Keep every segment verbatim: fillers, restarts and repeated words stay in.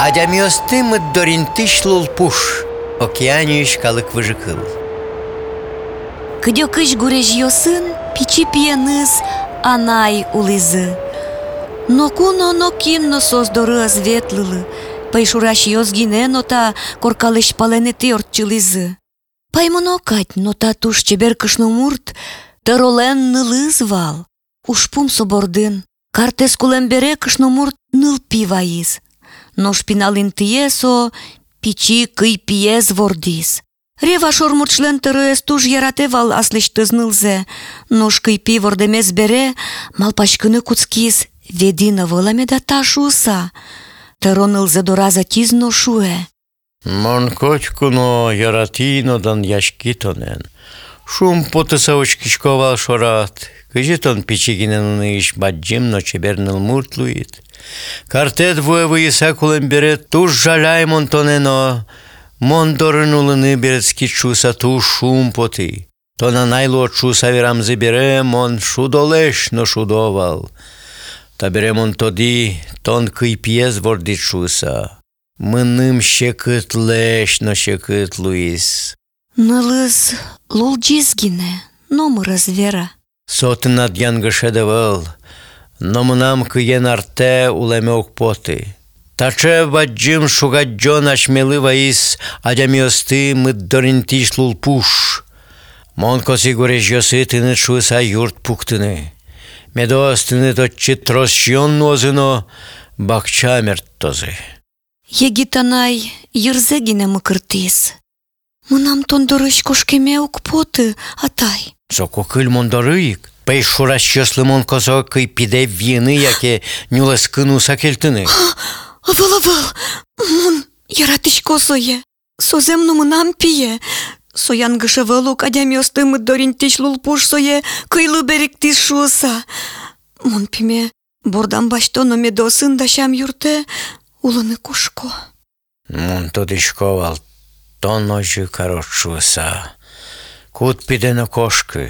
Ademiosты мыддоринтыш лулпуш, океаниш калык выжыкыл. Кыдёкыш гуреш йосын, пичи пиеныз анай улызы. Но куно но кинно создоры азветлылы, пайшураш йозгине нота коркалыш паленети ортчылызы. Паймоно кать нота туш чебер кышномурт, тыролен нылыз вал. Ушпум собордын, картес кулембере кышномурт ныл пиваиз. Но шпиналин тиесо, пичи кый пиез вордис. Рева шормурчлен тырыес туш яратевал аслыш тызнылзе, но шкый пи вордемес бере, малпашкыны куцкиз, ведина выламе да та шуса. Тыронылзе дораза тизно шуе. Мон кочкуно яратинодан яшкитонен. Шум потыса очкишковал шорат. Кыжитон пичигинен иш баджим но чеберныл муртлуит. Картет воевы иса кулембере туш жаляй монтонено. Мондорын улыны берецки чуса туш шум поти. Тона найло чуса верамзы бере мон шудолеш но шудовал. Та бере мон тоди тон кый пьез ворди чуса. Мыным щекыт леш но щекыт луис. Нылыз лул джизгине, но мы развера. Сотын адьян гышедевал, но мынам кыен арте улемеок поты. Таче баджим шугаджон ашмелы ваис адямиосты мыддоринтиш лулпуш. Мон коси горежьосы тыны чуса юрт пуктыны. Медос тыны точи тросьон нозыно бакча мертозы. Егитанай йырзегине мыкыртис. Мынам тондорыш кошкеме укпоты, атай. Соко кыль мондорыйк. Пей шуращослы мон косо кый пиде вины, яке нюлескыну сакельтыны. Авал-авал, мон яратыш косое. Соземну мынам пие. Соян гышевалук адямиосты мыддоринтиш лулпуш сое кыйлы беректис шуыса. Мон пиме бордан баштоно медосын дашам юрте улыны кушко. Мон тодишковал тонножы коротшуыса. Кут пидено кошкы.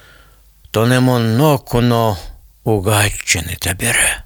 Тонемон нокуно угаччыны табере.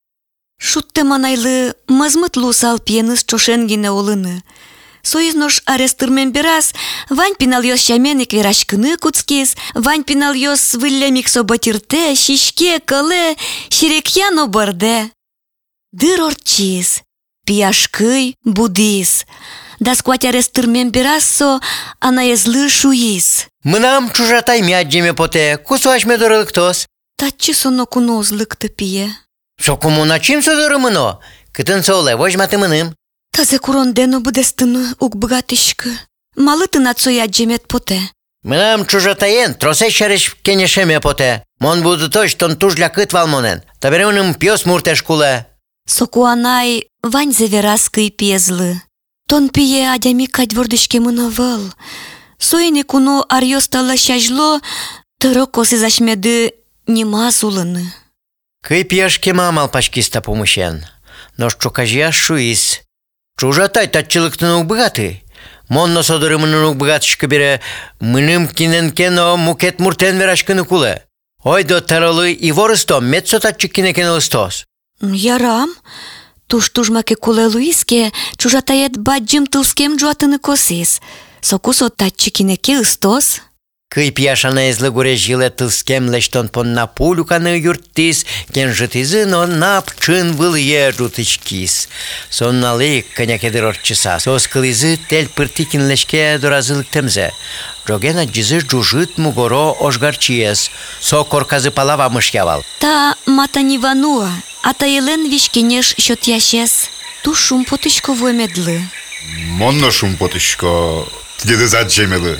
Шутте манайлы мазмыт лусал пьеныз чошенгине олыны. Соизнош арестырмен бераз, вань пинал йос шаменик верашкыны куцкиз, вань пинал йос вылемик соботирте, шишке, кыле, ширекяно борде. Дыр орчиз, пияшкый будиз. Да сквать арестырмен бераз со, ана езлы шуиз. Мынам чужатай мядджеме поте, кусуаш медорылктос. Татчы соно куно злыкты пие. Сокуму начим содоры мыно, кытын соуле вожматы мыным. Тазе курондено будестыны ук богатышкы. Малыты нацоя джемет поте. Мынам чужатаен, тросе шареш кенешеме поте. Мон буду точ тон тужля кыт валмонен. Табере мыным пьос муртеш куле. Сокуанай вань зевераскый пьезлы. Тон пие адями кать вордышке мынавал. Соини куно арьостала шажло, тыро косы зашмеды немаз улыны. Кый пьешке мамал пашкиста помощен. Но шчукажья шуис. Чужатай татчылыктын угбыгаты. Монно содыры мынын угбыгатышкы бере мыным киненкено мукет муртен верашкыны куле. Ойдо таролы и ворысто метсо татчы кинекен ылыстос. Ярам, туш-тужмаке куле луиске чужатает баджим тылскем джуатыны косис. Сокусо татчы кинеке ыстос. Кый пьяшана езлы гуре жиле тылскем лештон пон на пулю каны юртис, кен жытизы, но нап чын был ежу тычкис. Сон налык конякедыр орчыса. Сос кылызы тел пыртикин лешке доразылык темзе. Джогена джизы жужыт мугоро ошгарчиес. Со корказы палава мышьявал. Та мата не вануа, а та елен вишкенеш счет ящес. Ту шум потышко вымедлы. Монно шум потышко тледы заджемелы.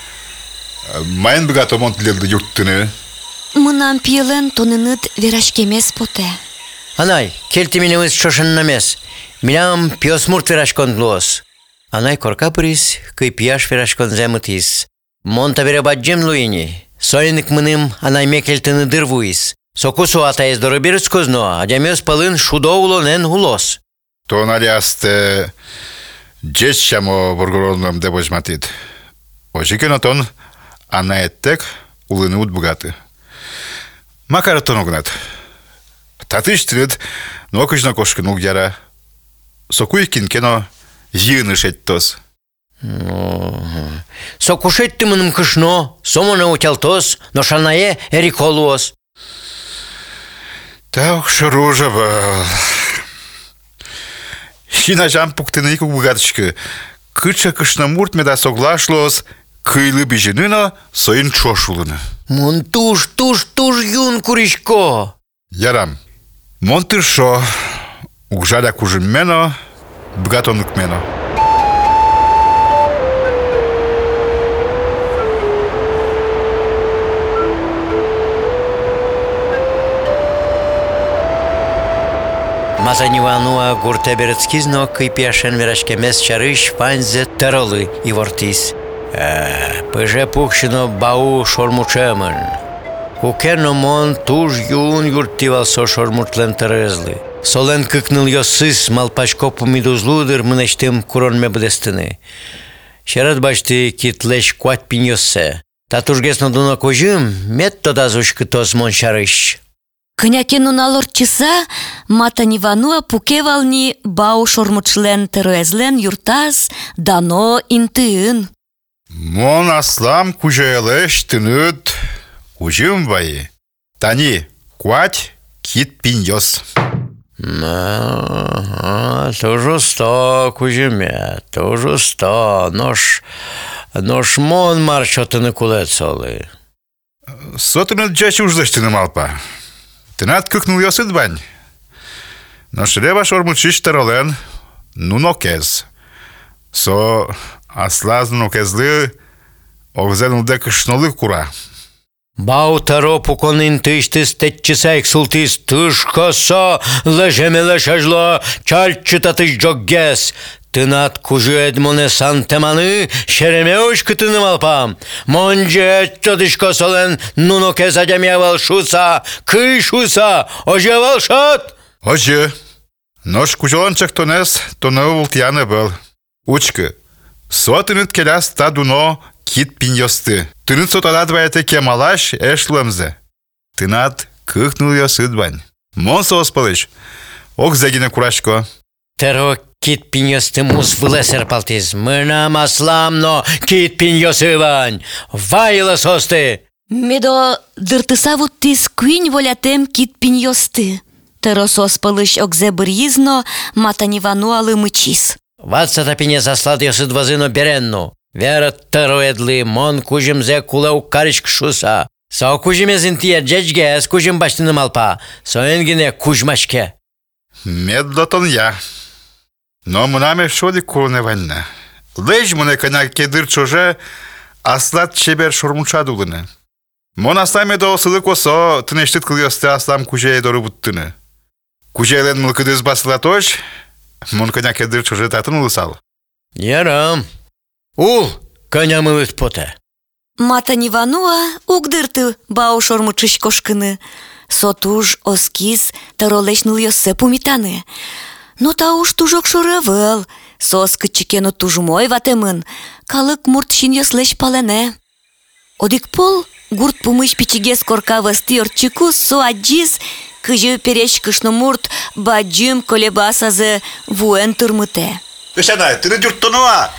Майын бігато мон тледы юрттыны. Мынам пиелен тоныныт верашкемес поте. Анай, келти минемыз шошыннамес. Милям пьос мурт верашкон лос. Анай корка пырис, кый пьяш верашкон земытис. Мон табере баджем луини. Соиник мыным анай мекельтыны дырвуис. Сокусу атаез доры беріс козно, адямес палын шудо улонен улос. Тон алиасты джес шамо бургоронным де божматит. Ожикено тон ана еттек улыны утбугаты. Макара тон угнат. Татыш тред, но кыжна кошкын угяра. сокуйкин кено йыныш ettос. Сокушет ты мыным кышно, сомоны утялтос, но шанае эриколуос. Так шаружа был. Хина жам пуктыны ику бугатышкы. Кыча кышнамурт меда соглашлос, кыйлы беженыно соин чошулыны. Мон туш, туш, туш юн куришко. Ярам, мон ты шо, угжаля кужым мено, бгатонук мено. Мазанивануа гурте берецкизно кыпяшен верашкемес чарыш панзе теролы и вортис. Пыже пухшино бау шормучемын. Кукено мон туж юн юртивал со шормутлен терезлы. Солен кыкныл йосыс малпачко помидузлудыр мынештим куронме бдестыны. Шерат башты китлеш куат пин йосе. Татужгесно дуна кожым мет тода зушкытос мон чарыш. Кынякену налорчыса, Матанивануа пукевални бау шормучлен терезлен юртас дано интыын. Мон аслам кужаелеш тыныт кужым баи. Тани, куать кит пиньос. Тоже сто кужиме, тоже сто. Нож, нож мон марчотыны кулецолы. Сотынат джачи ужлештыны малпа. Тынат кыкнул йосыт бань. Но шреба шормучиш теролен, ну нокез. Со аслазну нокезлы огзенул де кышнолы кура. Бау таро пуконин тыштыс тетчиса эксултис тышкаса лежемеле шажла чальчыта тыш джоггес. Тынат кужу эдмоне сантеманы шеремеуш кытыным алпам. Монже чодышко солен нуно кез адямявал шуса, кый шуса, ожевал шат. Оже, нож кужоланчак тонес тоно ултяны был. Учка, со тыныт келяс та дуно кит пиньосты. Тыныт сотада дваяте кемалаш эшлемзе. Тынат кыхнул йосыт бань. Мон сооспалыш, ок зегине курашко. Теро кит пиньосты мус вылесер палтиз. Мына маслам, но кит пиньосы вань. Вайла состы. Медо дыртысавут тис куинь волятем кит пиньосты. Теросос пылыш огзе бырьизно Матанивануалы мычис. Ватсата пине заслад йосыт вазыно беренну. Вера тероэдлы мон кужымзе кулау каришк шуса. Со кужыме зинтия джечге с кужым баштыны малпа. Соенгине кужмашке. Медлотон я. Но мынаме шоди курне ванна. Леж муне коня кедыр чоже аслат чебер шормучадулыны. Мон асламе до осылы косо тынештит кылйосты аслам кужее дору буттыны. Кужейлен мылкыдыз басылатош, мон коня кедыр чоже татын улысал. Ярам. Ул коня мылыт поте. Матанивануа угдырты бау шормучыш кошкыны. Сотуж оскиз теролешнул йосе пумитаны. Но та уж тужок шоревел. Сос кычыкену тужмой ватемын. Калык мурт шин йослеш палене. Одик пол гурт пумыш пичигес корка васты орчику со аджиз кыжы переш кышны мурт баджым колебасазы вуэн тырмыте. Пешанай, ты надюрттонуа!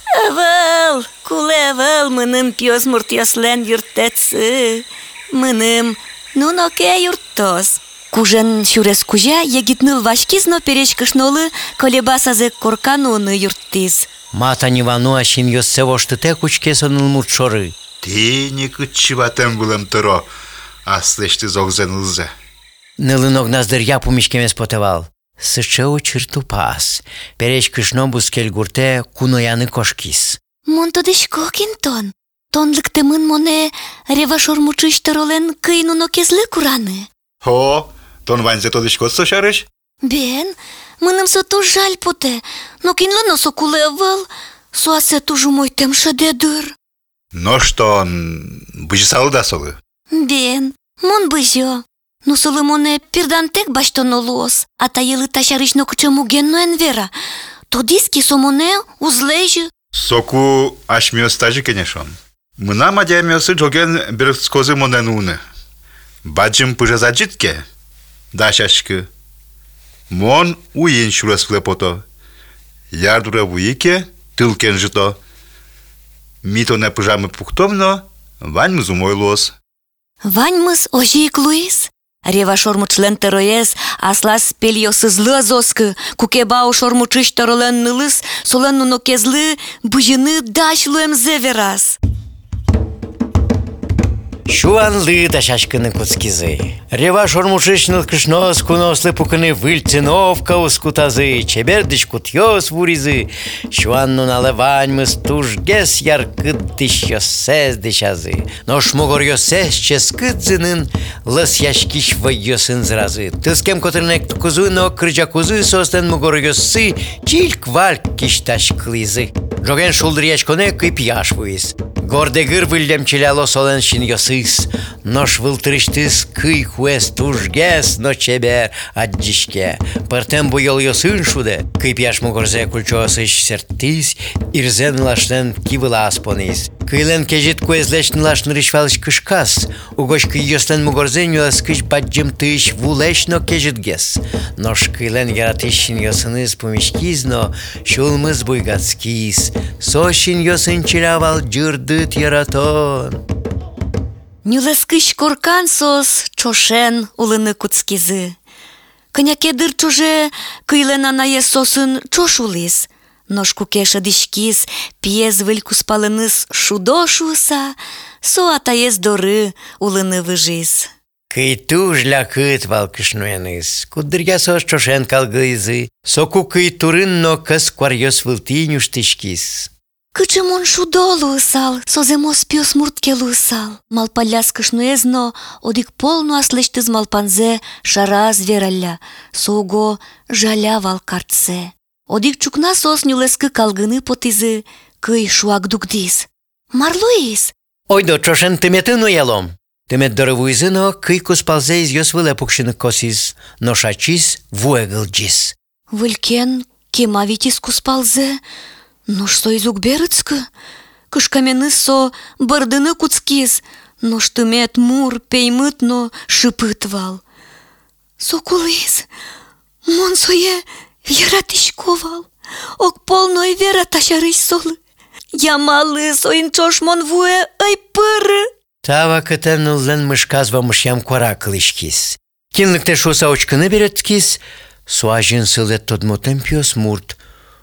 Эвел, кулевел мыным пьос мурт йослен юртецы. Мыным нуноке юртос. Кужен шурес кужа егитныл вашкизно переш кышнолы колебасазы коркануны юрттиз. Матанивануа шин йоссе воштыте кучкесоныл муртшоры. Ты не кычыватем булем тыро, аслешты зогзенылзе. Нылынок наздыр я пумишкемес потевал. Сычеу чырту пас. Переш кышно бускел гурте кунояны кошкис. Монтодеш кокинтон. Тонлыктемын моне рева шормучыш теролен кыйнуно кезлы кураны. О, тон ванзе тодышкот сошарыш? Бен, мыным со ту жаль поте, но кинлано со кулевел, со асе тужу мой тем шедедыр. Но что он быжисал да солы? Бен, мон быжо. Но солы моне пирдантек баштоно лос, а та елы ташарышно кчему генно энвера. То диски со моне узлежи. Соку ашмио стажи кенешон. Мына мадямиосы джоген берскозы моненуны. Баджым пыжа заджитке. Дашашкы. Мон уин шурас флепото. Ярдура вуике, тылкен жито. Мито не пыжамы пухтомно, вань зумой лос. Ваньмыз ожик Луис. Рева шормучлен тероес, аслас пельосы злы зоскы, кукебау шормучыш торолен нылыс, солен нуно кезлы, быжыны даш луем зеверас. Шуанлы да шашкыны куцкизы. Рева шормушечныл кышнос кунослы пукыны выльциновка ускутазы, чебердыш кутьос вуризы. Шуанну наливаньмыз тужгес яркыддыш йосез дышазы. Но шмугор йосез ческыдзынын лыс яшкиш вайосын зразы. Тыскем котырнек тукузы, но крыджакузы состен мугор йосы чильк вальк кишташ клызы. Жоген шулдыр яшконе кыйп яш вуиз. Гордегыр выльдем челяло солен шин йосыз. Noș vâltâriștis câi hues tușghes no ceber adjișche. Părtem buiol iosânșude, câi piaș mugorze culciosăși sertis, irzen lașten kivăla asponis. Câilen kejit cuezleștin lașn rișvalș câșcas, ugoș câi ioslen mugorzeniu ascâși badjim tâși vuleș no kejit ghes. Noș câilen geratișin iosânız pumișchiz no, șulmыз buigatskis, soșin iosân cilaval girdât ieraton. Нюлескыш коркан сос чошен улыны куцкизы. Кынякедыр чуже кыйлен анае сосын чошулис. Нош кукеша дишкиз пьез вылькус палыныс шудо шуса, со атаез доры улыны выжиз. Câi tuj la cât val câșnuenâs, cu dârghea sos чошен calgâizы, so cu câi turân no căs coarios vâltiniu știșchis. Кычым он шудолу ысал, соземос пьос мурткелу ысал. Малпаляс кышнуезно, одик полну аслештыз малпанзе шара звералля, сого жаля валкартсе. Одик чукна сос нюлескы калгыны потизы, кый шуак дугдиз. Марлуиз! Ойдо чошен тыметыну елом. Тымет дорывуизы но câi куспалзе из йос выле пукшины косиз, но шачиз вуэгылджиз. Вылькен кемавитис куспалзе, Нош со изук берыцкы, кышкамены со бардыны куцкиз, нош тымет мур пеймытно шипытвал. Сокулиз, мон сое яратишковал, ок полной вера ташарыш солы. Ямалы соин чош мон вуе ай пыры. Тава кытен ыллен мышказва мышям кора кылышкиз. Кинлыкте шуса очкыны береткиз, суажин сылет тодмотем пьос мурт.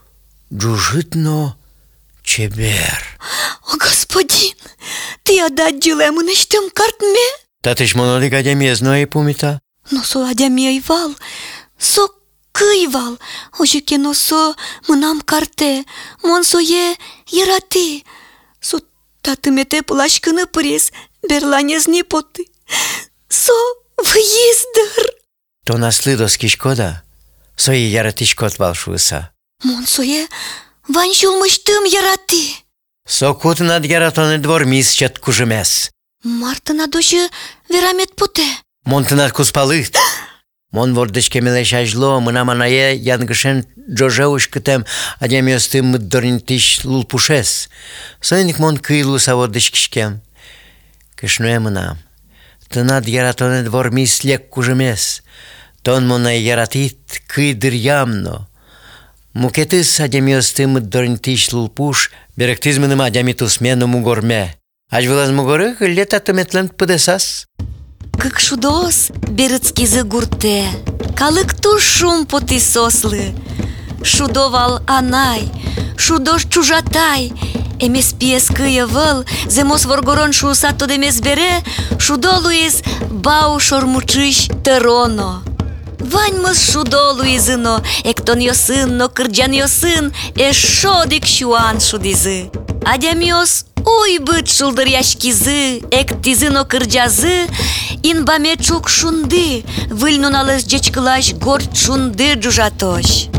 Джужитно чебер. О, господин, ты отдать джилему нештем картме? Татыш моноли гадямезно и пумита? Но со адямей вал, со кыйвал, ожеке но со мынам карте, мон сое яраты. Со татымете пулашкыны приз, берланезни поты. Со выездыр. То наслыдос кишкода, сое яратишкот валшуса. Мон сое ваншул мыштым яраты. Сокут над яратоны двор мисчат кужемес. Марта надоши верамет поте. Монты над куспалыт. Мон вордыш кемелеш ажло, мына манае янгышен джожеуш кытем адемиостым мыддорнитиш лулпушес. Сойник мон кыйлу саводыш кишкем. Кышнуе мынам. Ты над яратоны двор мис лек кужемес. Тон мона яратит кыйдыр ямно. Мукетыс адемиостым мыддорнитиш лулпуш, беректизмыным адемитус мену мугорме. Аж вылаз мугорых лета тыметлен пыдесас. Как шудос берыцкизы гурте, калык туш шум поти сослы. Шудовал анай, шудош чужатай, эмес пиес кыя выл, земос воргорон шуса тодемес бере, шудолуиз бау шормучыш тероно. Ваньмыз шудолуизыно, эктон йосынно, кырджан йосын, эш шодик шуан шудизы. Адямиос уй быт шулдыр яшкизы, эктизыно кырджазы, инбаме чук шунды, выльнуналыз жечкылаш горд шунды джужатош.